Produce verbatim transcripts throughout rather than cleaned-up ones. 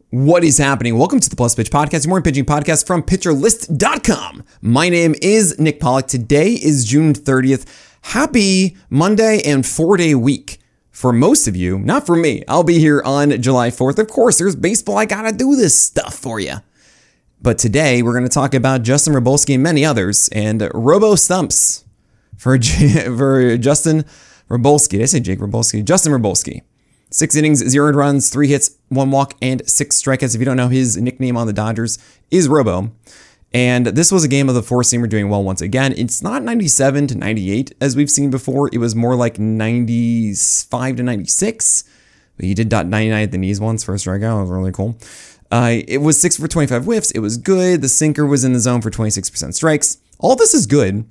What is happening? Welcome to the Plus Pitch Podcast, your morning pitching podcast from pitcher list dot com. My name is Nick Pollock. Today is June thirtieth. Happy Monday and four-day week for most of you. Not for me. I'll be here on July fourth. Of course, there's baseball. I gotta do this stuff for you. But today, we're going to talk about Justin Rybulski and many others, and Robo Stumps for, J- for Justin Rybulski. Did I say Jake Rybulski? Justin Rybulski. Six innings, zero earned runs, three hits, one walk, and six strikeouts. If you don't know, his nickname on the Dodgers is Robo. And this was a game of the four-seamer doing well once again. It's not ninety-seven to ninety-eight as we've seen before. It was more like ninety-five to ninety-six. But he did dot ninety-nine at the knees once for a strikeout. It was really cool. Uh, it was six for twenty-five whiffs. It was good. The sinker was in the zone for twenty-six percent strikes. All this is good.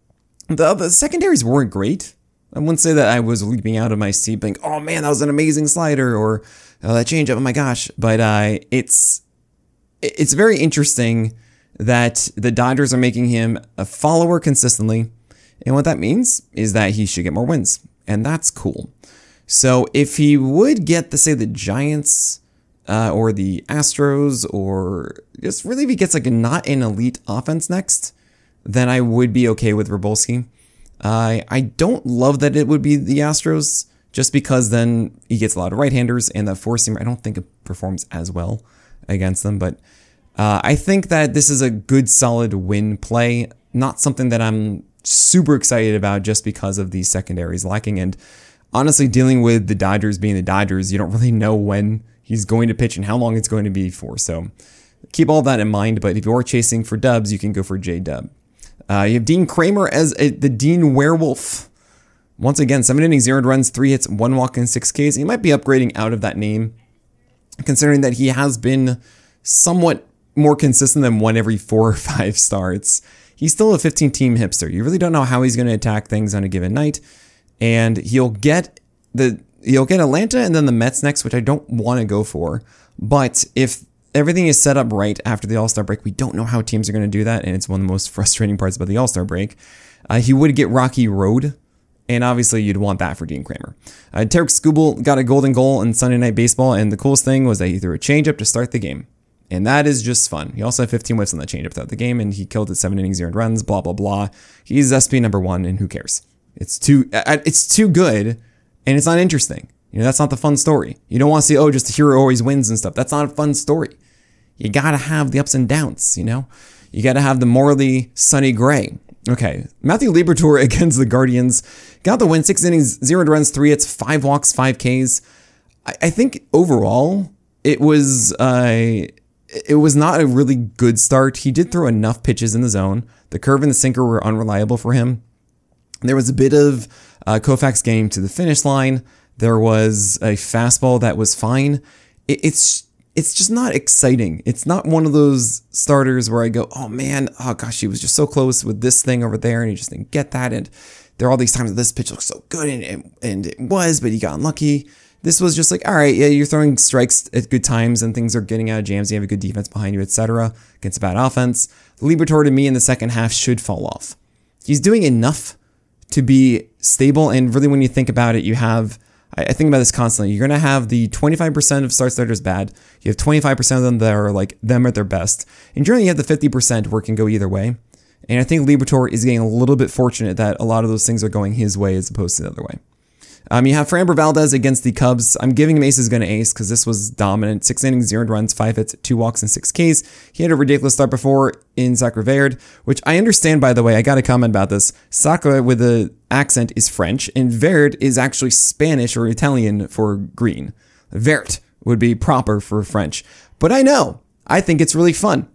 The, the secondaries weren't great. I wouldn't say that I was leaping out of my seat being, oh man, that was an amazing slider, or oh, that changeup, oh my gosh. But uh, it's it's very interesting that the Dodgers are making him a follower consistently. And what that means is that he should get more wins. And that's cool. So if he would get, the say, the Giants uh, or the Astros, or just really if he gets like a not an elite offense next, then I would be okay with Rybulski. Uh, I don't love that it would be the Astros, just because then he gets a lot of right-handers, and that four-seamer I don't think it performs as well against them. But uh, I think that this is a good, solid win play. Not something that I'm super excited about just because of these secondaries lacking. And honestly, dealing with the Dodgers being the Dodgers, you don't really know when he's going to pitch and how long it's going to be for. So keep all that in mind. But if you are chasing for dubs, you can go for J-Dub. Uh, you have Dean Kramer as a, the Dean Werewolf. Once again, seven innings, zero runs, three hits, one walk, and six Ks. He might be upgrading out of that name, considering that he has been somewhat more consistent than one every four or five starts. He's still a fifteen-team hipster. You really don't know how he's going to attack things on a given night, and he'll get the he'll get Atlanta and then the Mets next, which I don't want to go for. But if everything is set up right after the All-Star break, we don't know how teams are going to do that, and it's one of the most frustrating parts about the All-Star break. Uh, he would get Rocky Road, and obviously you'd want that for Dean Kramer. Uh, Tarek Skubal got a golden goal in Sunday Night Baseball, and the coolest thing was that he threw a changeup to start the game, and that is just fun. He also had fifteen whiffs on that changeup throughout the game, and he killed it seven innings, zero runs, blah, blah, blah. He's S P number one, and who cares? It's too, it's too good, and it's not interesting. You know, that's not the fun story. You don't want to see, oh, just the hero always wins and stuff. That's not a fun story. You got to have the ups and downs, you know? You got to have the morally sunny gray. Okay, Matthew Liberatore against the Guardians. Got the win, six innings, zero runs, three hits, five walks, five Ks. I, I think overall, it was uh, it was not a really good start. He did throw enough pitches in the zone. The curve and the sinker were unreliable for him. There was a bit of uh, Koufax getting to the finish line. There was a fastball that was fine. It, it's It's just not exciting. It's not one of those starters where I go, oh man, oh gosh, he was just so close with this thing over there and he just didn't get that. And there are all these times that this pitch looks so good, and, and, and it was, but he got unlucky. This was just like, all right, yeah, you're throwing strikes at good times and things are getting out of jams. You have a good defense behind you, et cetera against a bad offense. Liberatore to me in the second half should fall off. He's doing enough to be stable. And really, when you think about it, you have, I think about this constantly. You're going to have the twenty-five percent of start starters bad. You have twenty-five percent of them that are like them at their best. And generally you have the fifty percent where it can go either way. And I think Liberatore is getting a little bit fortunate that a lot of those things are going his way as opposed to the other way. Um, you have Framber Valdez against the Cubs. I'm giving him ace is going to ace because this was dominant. Six innings, zero runs, five hits, two walks, and six Ks. He had a ridiculous start before in Sacre Verde, which I understand, by the way. I got a comment about this. Sacre with the accent is French, and Verde is actually Spanish or Italian for green. Vert would be proper for French. But I know. I think it's really fun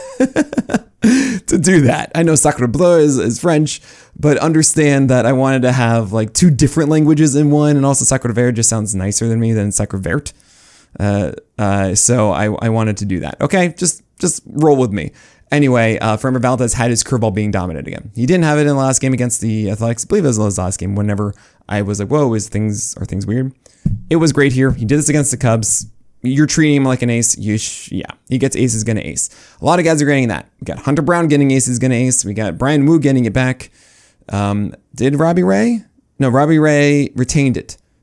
to do that. I know Sacre Bleu is, is French, but understand that I wanted to have like two different languages in one, and also Sacre Verde just sounds nicer than me than Sacre Verte. Uh, uh, so I, I wanted to do that. Okay, just just roll with me. Anyway, uh, Framber Valdez had his curveball being dominant again. He didn't have it in the last game against the Athletics. I believe it was his last game. Whenever I was like, whoa, is things are things weird? It was great here. He did this against the Cubs. You're treating him like an ace. You sh- yeah, he gets ace is going to ace. A lot of guys are getting that. We got Hunter Brown getting ace is going to ace. We got Brian Wu getting it back. Um, did Robbie Ray? No, Robbie Ray retained it.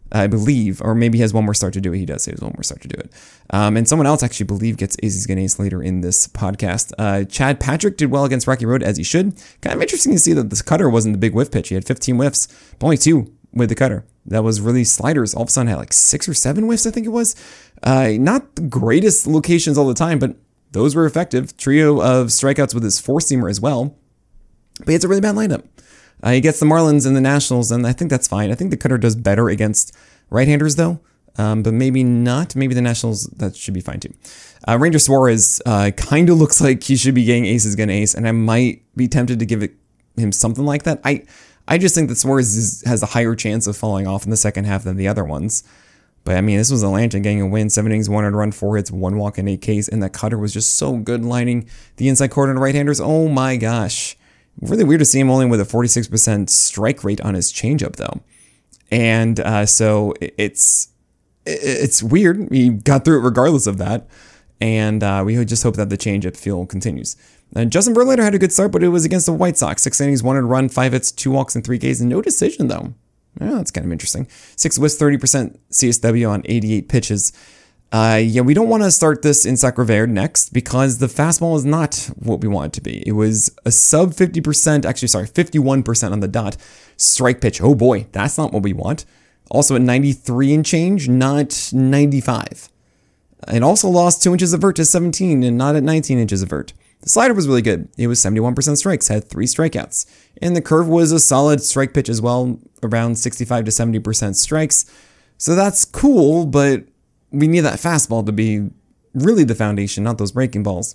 I believe, or maybe he has one more start to do it. He does say he has one more start to do it. Um, and someone else actually believe gets Aces Against Ace later in this podcast. Uh, Chad Patrick did well against Rocky Road, as he should. Kind of interesting to see that this cutter wasn't the big whiff pitch. He had fifteen whiffs, but only two with the cutter. That was really sliders. All of a sudden had like six or seven whiffs, I think it was. Uh, not the greatest locations all the time, but those were effective. Trio of strikeouts with his four-seamer as well. But it's a really bad lineup. Uh, he gets the Marlins and the Nationals, and I think that's fine. I think the cutter does better against right-handers, though, um, but maybe not. Maybe the Nationals, that should be fine, too. Uh, Ranger Suarez uh, kind of looks like he should be getting Aces Against Ace, and I might be tempted to give it, him something like that. I I just think that Suarez is, has a higher chance of falling off in the second half than the other ones. But, I mean, this was Atlanta getting a win. Seven innings, one earned run, four hits, one walk, and eight Ks, and that cutter was just so good lining the inside corner to right-handers. Oh, my gosh. Really weird to see him only with a forty-six percent strike rate on his changeup, though. And uh, so it's it's weird. He got through it regardless of that. And uh, we just hope that the changeup feel continues. Uh, Justin Verlander had a good start, but it was against the White Sox. Six innings, one earned run, five hits, two walks, and three Ks, and no decision, though. Yeah, that's kind of interesting. Six whiffs, thirty percent C S W on eighty-eight pitches. Uh, yeah, we don't want to start this in Sacre Verde next because the fastball is not what we want it to be. It was a sub fifty percent, actually, sorry, fifty-one percent on the dot strike pitch. Oh boy, that's not what we want. Also at ninety-three and change, not ninety-five. And also lost two inches of vert to seventeen and not at nineteen inches of vert. The slider was really good. It was seventy-one percent strikes, had three strikeouts. And the curve was a solid strike pitch as well, around sixty-five to seventy percent strikes. So that's cool, but we need that fastball to be really the foundation, not those breaking balls.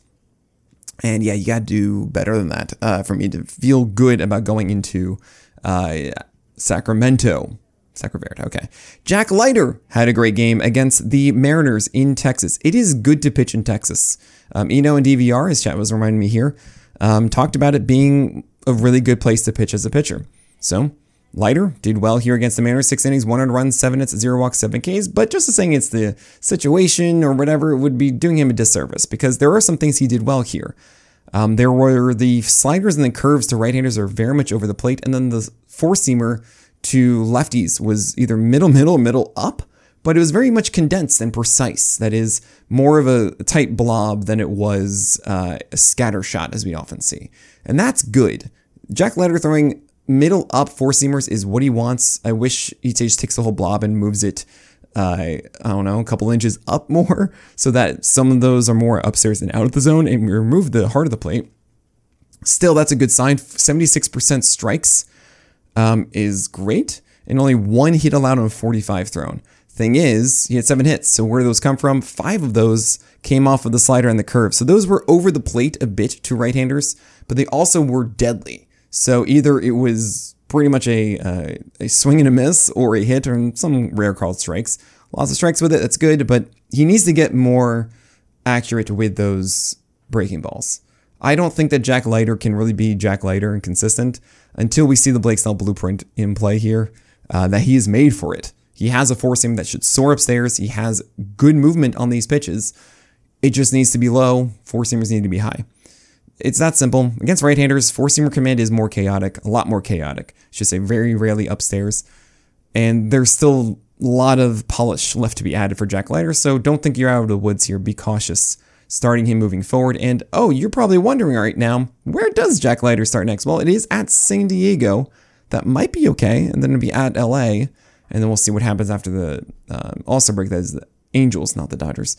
And yeah, you got to do better than that uh, for me to feel good about going into uh, Sacramento. Sacre Verde, okay. Jack Leiter had a great game against the Mariners in Texas. It is good to pitch in Texas. Um, Eno and D V R, his chat was reminding me here, um, talked about it being a really good place to pitch as a pitcher. So Leiter did well here against the Mariners. Six innings, one earned run, seven hits, zero walks, seven Ks. But just to saying it's the situation or whatever would be doing him a disservice because there are some things he did well here. Um, there were the sliders and the curves to right-handers are very much over the plate. And then the four-seamer to lefties was either middle, middle, middle up. But it was very much condensed and precise. That is more of a tight blob than it was uh, a scatter shot, as we often see. And that's good. Jack Leiter throwing middle up four-seamers is what he wants. I wish he just takes the whole blob and moves it, uh, I don't know, a couple inches up more so that some of those are more upstairs and out of the zone and we remove the heart of the plate. Still, that's a good sign. seventy-six percent strikes um, is great and only one hit allowed on a forty-five thrown. Thing is, he had seven hits. So where do those come from? Five of those came off of the slider and the curve. So those were over the plate a bit to right-handers, but they also were deadly. So either it was pretty much a uh, a swing and a miss or a hit or some rare called strikes. Lots of strikes with it. That's good, but he needs to get more accurate with those breaking balls. I don't think that Jack Leiter can really be Jack Leiter and consistent until we see the Blake Snell blueprint in play here, uh, that he is made for it. He has a four-seam that should soar upstairs. He has good movement on these pitches. It just needs to be low. Four-seamers need to be high. It's that simple. Against right-handers, four-seamer command is more chaotic, a lot more chaotic. I should say very rarely upstairs. And there's still a lot of polish left to be added for Jack Leiter, so don't think you're out of the woods here. Be cautious starting him moving forward. And, oh, you're probably wondering right now, where does Jack Leiter start next? Well, it is at San Diego. That might be okay, and then it'll be at L A, and then we'll see what happens after the uh, All-Star break. That is the Angels, not the Dodgers.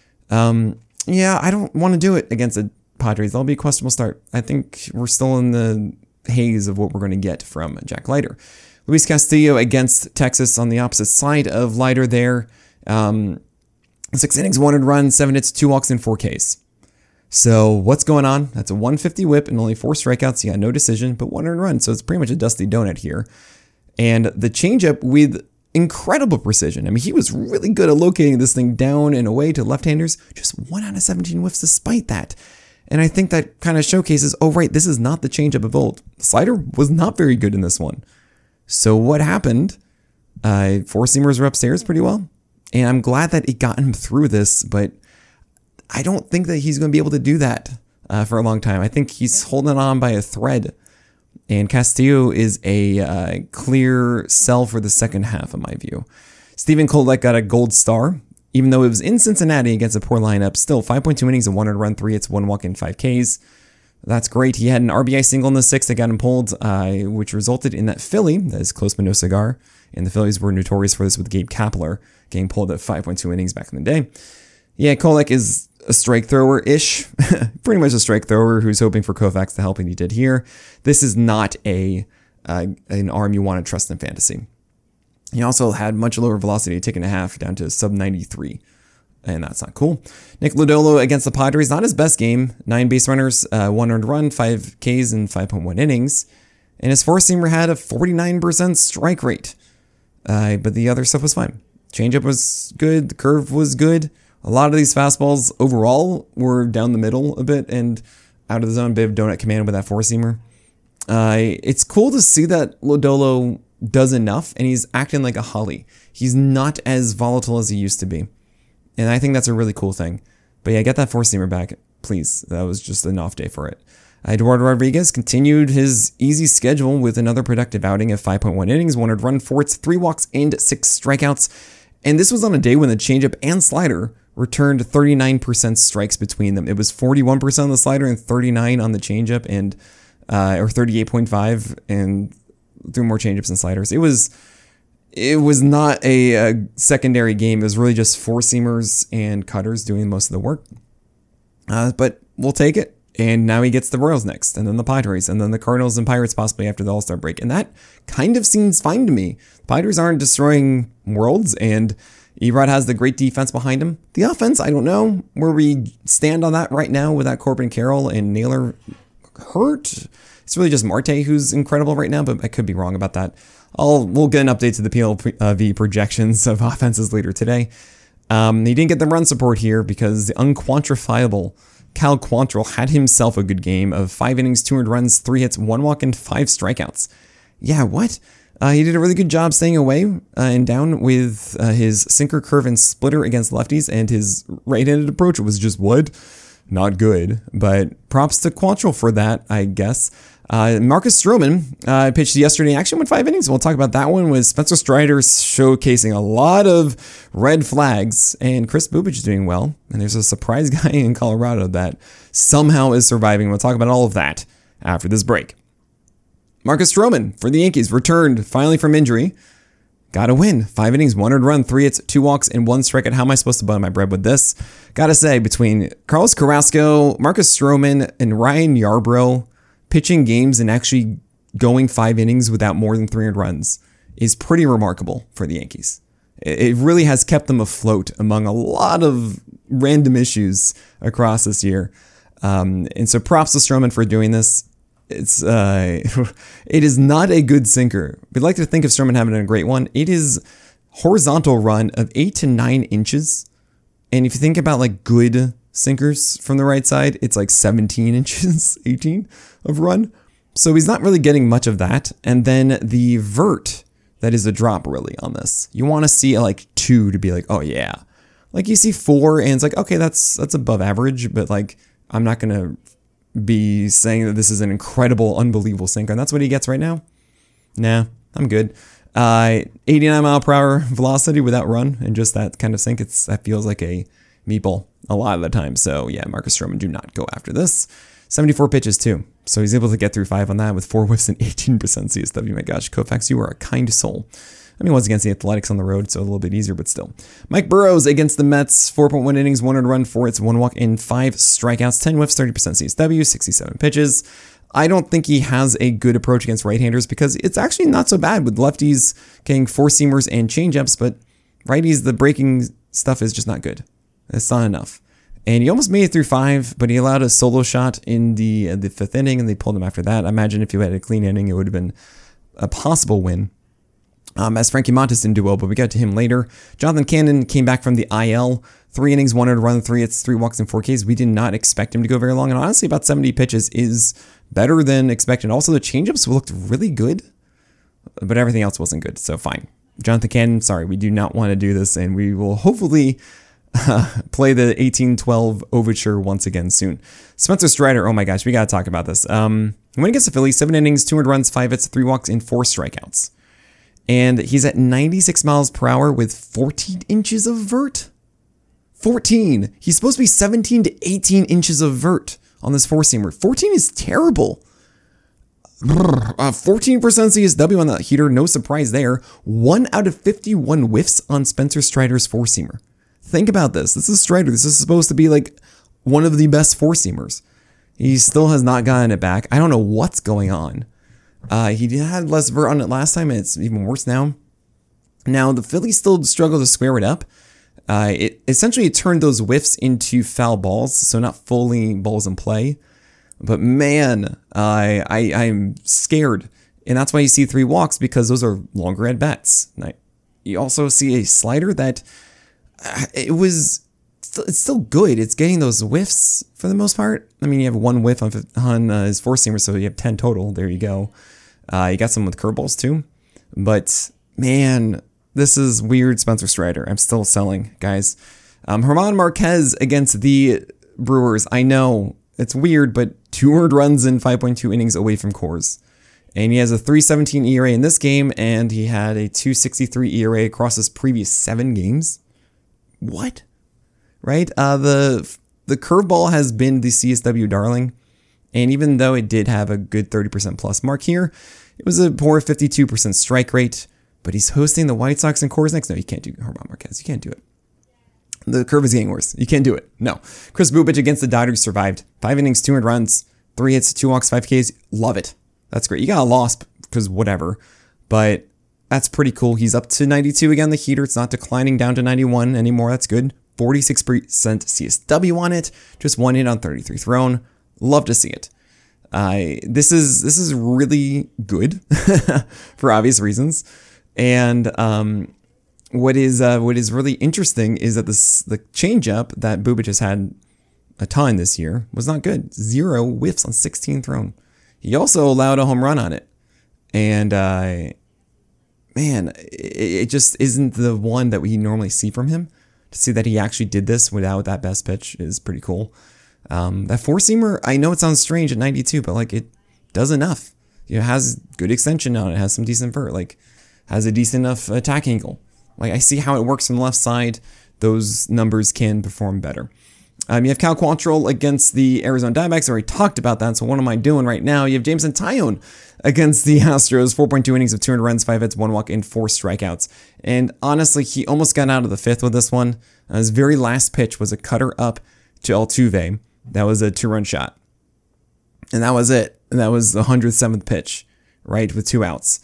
Um, yeah, I don't want to do it against the Padres. That'll be a questionable start. I think we're still in the haze of what we're going to get from Jack Leiter. Luis Castillo against Texas on the opposite side of Leiter there. Um, six innings, one earned run, seven hits, two walks, and four Ks. So what's going on? That's a one fifty whip and only four strikeouts. He got no decision, but one earned run. So it's pretty much a dusty donut here. And the changeup with incredible precision. I mean, he was really good at locating this thing down and away to left-handers. Just one out of seventeen whiffs despite that. And I think that kind of showcases, oh, right, this is not the changeup of old. The slider was not very good in this one. So what happened? Uh, four-seamers were upstairs pretty well. And I'm glad that it got him through this, but I don't think that he's going to be able to do that uh, for a long time. I think he's holding on by a thread. And Castillo is a uh, clear sell for the second half, in my view. Stephen Kolek got a gold star, even though it was in Cincinnati against a poor lineup. Still, five point two innings and one earned run, three hits, one walk, and five Ks. That's great. He had an R B I single in the sixth that got him pulled, uh, which resulted in that Philly, that is Closman no cigar, and the Phillies were notorious for this with Gabe Kapler getting pulled at five point two innings back in the day. Yeah, Kolek is a strike thrower-ish, pretty much a strike thrower who's hoping for Koufax to help, and he did here. This is not a uh, an arm you want to trust in fantasy. He also had much lower velocity, tick and a half, down to sub ninety-three. And that's not cool. Nick Lodolo against the Padres, not his best game. Nine base runners, uh, one earned run, five Ks in five point one innings. And his four-seamer had a forty-nine percent strike rate. Uh, but the other stuff was fine. Changeup was good. The curve was good. A lot of these fastballs overall were down the middle a bit and out of the zone. Bit of donut command with that four-seamer. Uh, it's cool to see that Lodolo does enough, and he's acting like a Holly. He's not as volatile as he used to be. And I think that's a really cool thing. But yeah, get that four-seamer back, please. That was just an off day for it. Eduardo Rodriguez continued his easy schedule with another productive outing of five point one innings, one earned run, four hits, three walks, and six strikeouts. And this was on a day when the changeup and slider returned thirty-nine percent strikes between them. It was forty-one percent on the slider and thirty-nine on the changeup, and uh, or thirty-eight point five, and threw more changeups and sliders. It was it was not a, a secondary game. It was really just four-seamers and cutters doing most of the work. Uh, but we'll take it. And now he gets the Royals next, and then the Padres, and then the Cardinals and Pirates possibly after the All-Star break. And that kind of seems fine to me. The Padres aren't destroying worlds, and Erod has the great defense behind him. The offense, I don't know where we stand on that right now without Corbin Carroll and Naylor hurt. It's really just Marte who's incredible right now, but I could be wrong about that. I'll We'll get an update to the P L V projections of offenses later today. Um, he didn't get the run support here because the unquantifiable Cal Quantrill had himself a good game of five innings, two earned runs, three hits, one walk, and five strikeouts. Yeah, what? Uh, he did a really good job staying away uh, and down with uh, his sinker, curve, and splitter against lefties, and his right-handed approach was just what? Not good. But props to Quantrill for that, I guess. Uh, Marcus Stroman uh, pitched yesterday, actually went five innings. We'll talk about that one with Spencer Strider showcasing a lot of red flags, and Chris Bubich doing well. And there's a surprise guy in Colorado that somehow is surviving. We'll talk about all of that after this break. Marcus Stroman for the Yankees returned finally from injury. Got a win. Five innings, one earned run, three hits, two walks, and one strikeout. How am I supposed to butter my bread with this? Gotta say, between Carlos Carrasco, Marcus Stroman, and Ryan Yarbrough, pitching games and actually going five innings without more than three hundred runs is pretty remarkable for the Yankees. It really has kept them afloat among a lot of random issues across this year. Um, and so props to Stroman for doing this. It's uh, it is not a good sinker. We'd like to think of Stroman having a great one. It is horizontal run of eight to nine inches. And if you think about like good sinkers from the right side, it's like seventeen inches, eighteen of run. So he's not really getting much of that. And then the vert, that is a drop really on this. You want to see like two to be like, oh yeah. Like you see four and it's like, okay, that's that's above average, but like I'm not going to be saying that this is an incredible, unbelievable sinker. And that's what he gets right now. Nah, I'm good. Uh, eighty-nine mile per hour velocity without run and just that kind of sink. It's that feels like a meatball a lot of the time. So yeah, Marcus Stroman, do not go after this. seventy-four pitches too. So he's able to get through five on that with four whiffs and eighteen percent C S W. My gosh, Koufax, you are a kind soul. I mean, once against the Athletics on the road, so a little bit easier, but still. Mike Burrows against the Mets, four point one innings, one earned run, four hits, one walk, and five strikeouts, ten whiffs, thirty percent C S W, sixty-seven pitches. I don't think he has a good approach against right-handers because it's actually not so bad with lefties getting four-seamers and changeups, but righties, the breaking stuff is just not good. It's not enough. And he almost made it through five, but he allowed a solo shot in the uh, the fifth inning, and they pulled him after that. I imagine if you had a clean inning, it would have been a possible win. Um, as Frankie Montas didn't do well, but we got to him later. Jonathan Cannon came back from the I L. Three innings, one earned run, three hits, three walks, and four Ks. We did not expect him to go very long, and honestly, about seventy pitches is better than expected. Also, the changeups looked really good, but everything else wasn't good, so fine. Jonathan Cannon, sorry, we do not want to do this, and we will hopefully uh, play the eighteen twelve overture once again soon. Spencer Strider, oh my gosh, we got to talk about this. Um, when against the Phillies, seven innings, two earned runs, five hits, three walks, and four strikeouts. And he's at ninety-six miles per hour with fourteen inches of vert. fourteen. He's supposed to be seventeen to eighteen inches of vert on this four-seamer. fourteen is terrible. Uh, fourteen percent C S W on that heater. No surprise there. one out of fifty-one whiffs on Spencer Strider's four-seamer. Think about this. This is Strider. This is supposed to be like one of the best four-seamers. He still has not gotten it back. I don't know what's going on. Uh, he had less vert on it last time, and it's even worse now. Now, the Phillies still struggle to square it up. Uh, it essentially it turned those whiffs into foul balls, so not fully balls in play. But man, I, I, I'm scared. And that's why you see three walks, because those are longer at bats. Now, you also see a slider that uh, it was it's still good. It's getting those whiffs for the most part. I mean, you have one whiff on, on uh, his four-seamer, so you have ten total. There you go. Uh, you got some with curveballs too. But man, this is weird Spencer Strider. I'm still selling, guys. Um, German Marquez against the Brewers. I know it's weird, but two earned runs in five point two innings away from Coors. And he has a three seventeen E R A in this game, and he had a two sixty-three E R A across his previous seven games. What? Right? Uh, the the curveball has been the C S W darling, and even though it did have a good thirty percent plus mark here, it was a poor fifty-two percent strike rate. But he's hosting the White Sox and Coors next. No, you can't do German Marquez. You can't do it. The curve is getting worse. You can't do it. No. Kris Bubic against the Dodgers survived. Five innings, two earned runs, three hits, two walks, five Ks. Love it. That's great. You got a loss because whatever. But that's pretty cool. He's up to ninety-two again, the heater. It's not declining down to ninety-one anymore. That's good. forty-six percent C S W on it. Just one hit on thirty-three thrown. Love to see it. Uh, this is this is really good for obvious reasons. And um, what is uh, what is really interesting is that this the changeup that Bubic has had a ton this year was not good. Zero whiffs on sixteen thrown. He also allowed a home run on it, and uh, man, it, it just isn't the one that we normally see from him. To see that he actually did this without that best pitch is pretty cool. Um, that four seamer, I know it sounds strange at ninety-two, but like it does enough. It has good extension on it. It has some decent vert. Like. Has a decent enough attack angle. Like I see how it works from the left side. Those numbers can perform better. Um, you have Cal Quantrill against the Arizona Diamondbacks. I already talked about that. So what am I doing right now? You have Jameson Taillon against the Astros. four point two innings of two hundred runs, five hits, one walk, and four strikeouts. And honestly, he almost got out of the fifth with this one. Uh, his very last pitch was a cutter up to Altuve. That was a two-run shot. And that was it. And that was the one hundred seventh pitch, right, with two outs.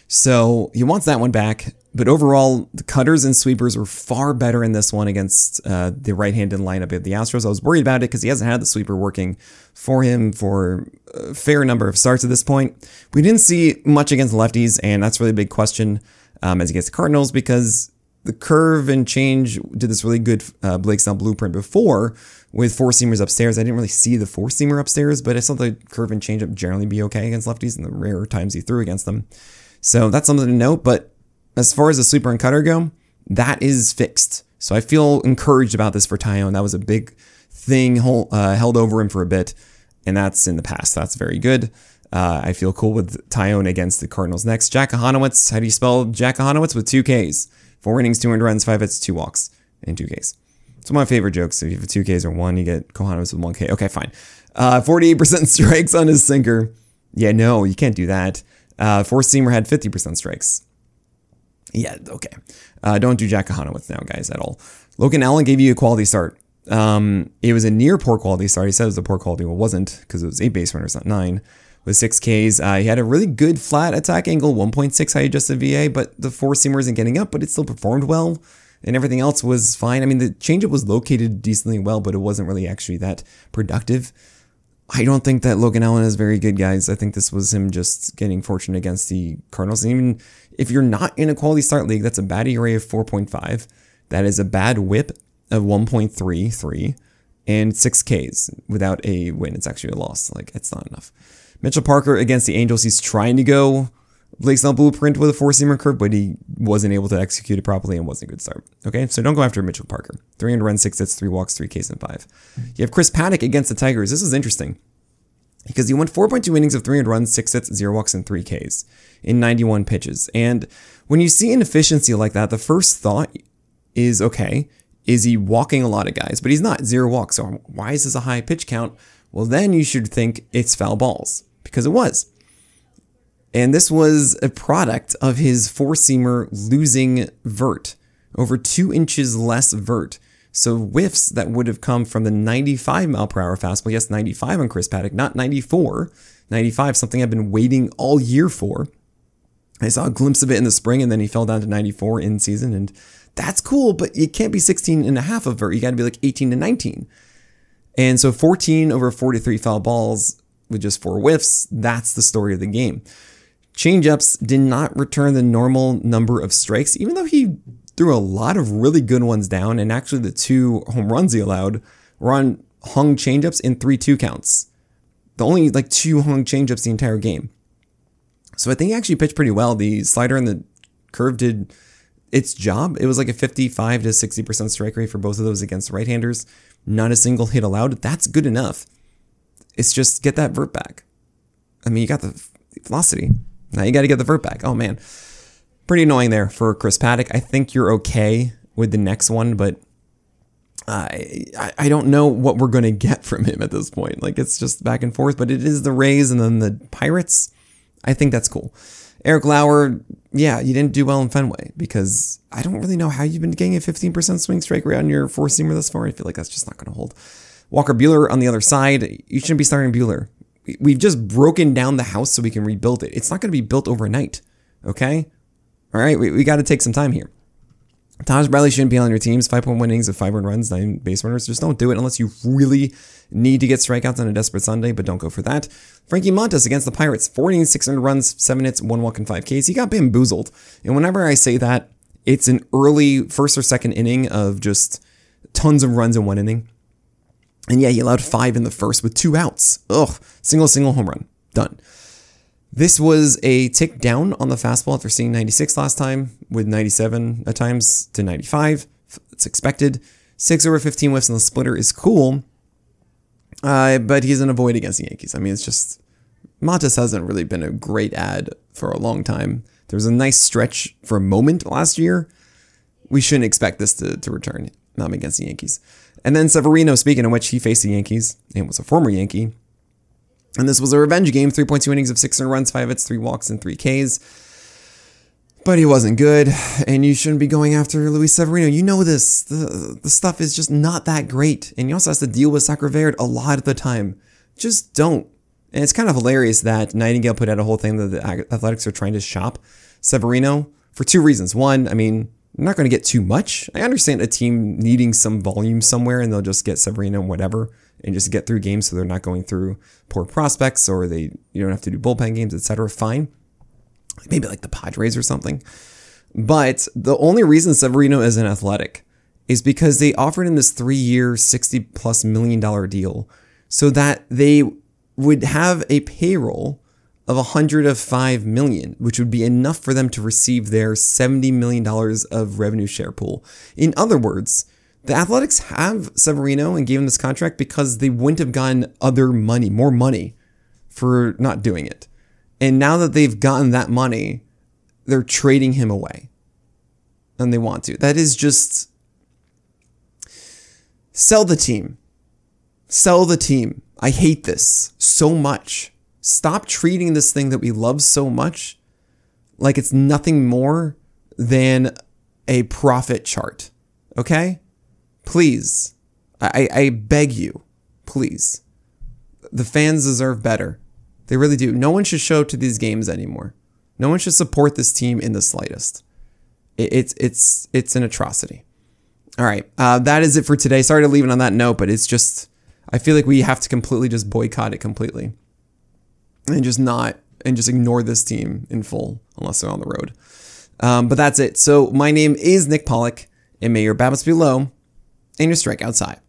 So he wants that one back, but overall, the cutters and sweepers were far better in this one against uh, the right-handed lineup of the Astros. I was worried about it because he hasn't had the sweeper working for him for a fair number of starts at this point. We didn't see much against lefties, and that's really a big question um, as he gets the Cardinals because the curve and change did this really good uh, Blake Snell blueprint before with four-seamers upstairs. I didn't really see the four-seamer upstairs, but I saw the curve and change up generally be okay against lefties in the rare times he threw against them. So that's something to note, but as far as the sweeper and cutter go, that is fixed. So I feel encouraged about this for Taillon. That was a big thing uh, held over him for a bit, and that's in the past. That's very good. Uh, I feel cool with Taillon against the Cardinals next. Jack Hanowitz, how do you spell Jack Hanowitz? With two Ks. Four innings, two hundred runs, five hits, two walks, and two Ks. It's one of my favorite jokes. If you have two Ks or one, you get Hanowitz with one K. Okay, fine. Uh, forty-eight percent strikes on his sinker. Yeah, no, you can't do that. Uh, four-seamer had fifty percent strikes. Yeah, okay. Uh, don't do Jack Hanowitz now, guys, at all. Logan Allen gave you a quality start. Um, it was a near poor quality start. He said it was a poor quality. Well, it wasn't because it was eight base runners, not nine. With six Ks, uh, he had a really good flat attack angle, one point six high adjusted V A, but the four-seamer isn't getting up, but it still performed well, and everything else was fine. I mean, the changeup was located decently well, but it wasn't really actually that productive. I don't think that Logan Allen is very good, guys. I think this was him just getting fortunate against the Cardinals. And even if you're not in a quality start league, that's a bad E R A of four point five. That is a bad whip of one point three three and six Ks without a win. It's actually a loss. Like, it's not enough. Mitchell Parker against the Angels. He's trying to go Blake Snell blueprint with a four-seamer curve, but he wasn't able to execute it properly and wasn't a good start. Okay, so don't go after Mitchell Parker. three hundred runs, six hits, three walks, three Ks, and five. You have Chris Paddack against the Tigers. This is interesting because he went four point two innings of three hundred runs, six hits, zero walks, and three Ks in ninety-one pitches. And when you see inefficiency like that, the first thought is, okay, is he walking a lot of guys? But he's not. Zero walks. So why is this a high pitch count? Well, then you should think it's foul balls, because it was. And this was a product of his four-seamer losing vert, over two inches less vert. So whiffs that would have come from the ninety-five mile per hour fastball. Yes, ninety-five on Chris Paddack, not ninety-four. ninety-five, something I've been waiting all year for. I saw a glimpse of it in the spring, and then he fell down to ninety-four in season, and that's cool, but it can't be sixteen and a half of vert. You got to be like eighteen to nineteen. And so fourteen over forty-three foul balls with just four whiffs, that's the story of the game. Changeups did not return the normal number of strikes, even though he threw a lot of really good ones down, and actually the two home runs he allowed were on hung changeups in three two counts. The only like two hung changeups the entire game. So I think he actually pitched pretty well. The slider and the curve did its job. It was like a fifty-five to sixty percent strike rate for both of those against right-handers. Not a single hit allowed. That's good enough. It's just get that vert back. I mean, you got the velocity. Now you got to get the vert back. Oh, man. Pretty annoying there for Chris Paddack. I think you're okay with the next one, but I I, I don't know what we're going to get from him at this point. Like, it's just back and forth, but it is the Rays and then the Pirates. I think that's cool. Eric Lauer, yeah, you didn't do well in Fenway because I don't really know how you've been getting a fifteen percent swing strike rate on your four-seamer thus far. I feel like that's just not going to hold. Walker Buehler on the other side, you shouldn't be starting Buehler. We've just broken down the house so we can rebuild it. It's not going to be built overnight, okay? All right, we, we got to take some time here. Taj Bradley shouldn't be on your teams. Five point one innings of five earned runs, nine base runners. Just don't do it unless you really need to get strikeouts on a desperate Sunday, but don't go for that. Frankie Montas against the Pirates, four innings, six earned runs, seven hits, one walk, and five Ks. He got bamboozled. And whenever I say that, it's an early first or second inning of just tons of runs in one inning. And yeah, he allowed five in the first with two outs. Ugh, single, single home run. Done. This was a tick down on the fastball after seeing ninety-six last time, with ninety-seven at times to ninety-five. It's expected. six over fifteen whiffs on the splitter is cool, uh, but he's an avoid against the Yankees. I mean, it's just, Montas hasn't really been a great ad for a long time. There was a nice stretch for a moment last year. We shouldn't expect this to, to return, not against the Yankees. And then Severino, speaking of which, he faced the Yankees and was a former Yankee. And this was a revenge game, three point two innings of six earned runs, five hits, three walks, and three Ks. But he wasn't good, and you shouldn't be going after Luis Severino. You know this. The, the stuff is just not that great. And he also has to deal with Sacraverde a lot of the time. Just don't. And it's kind of hilarious that Nightingale put out a whole thing that the Athletics are trying to shop Severino for two reasons. One, I mean, I'm not going to get too much. I understand a team needing some volume somewhere, and they'll just get Severino and whatever, and just get through games so they're not going through poor prospects, or they you don't have to do bullpen games, et cetera. Fine. Maybe like the Padres or something. But the only reason Severino is an Athletic is because they offered him this three-year, sixty plus million dollar deal so that they would have a payroll of one hundred five million dollars, which would be enough for them to receive their seventy million dollars of revenue share pool. In other words, the Athletics have Severino and gave him this contract because they wouldn't have gotten other money, more money, for not doing it. And now that they've gotten that money, they're trading him away. And they want to. That is just... Sell the team. Sell the team. I hate this so much. Stop treating this thing that we love so much like it's nothing more than a profit chart. Okay? Please. I, I beg you. Please. The fans deserve better. They really do. No one should show up to these games anymore. No one should support this team in the slightest. It, it's it's it's an atrocity. All right. Uh, that is it for today. Sorry to leave it on that note, but it's just, I feel like we have to completely just boycott it completely. And just not, and just ignore this team in full unless they're on the road. Um, but that's it. So my name is Nick Pollack, and may your BABIPs be low and your strikeouts high.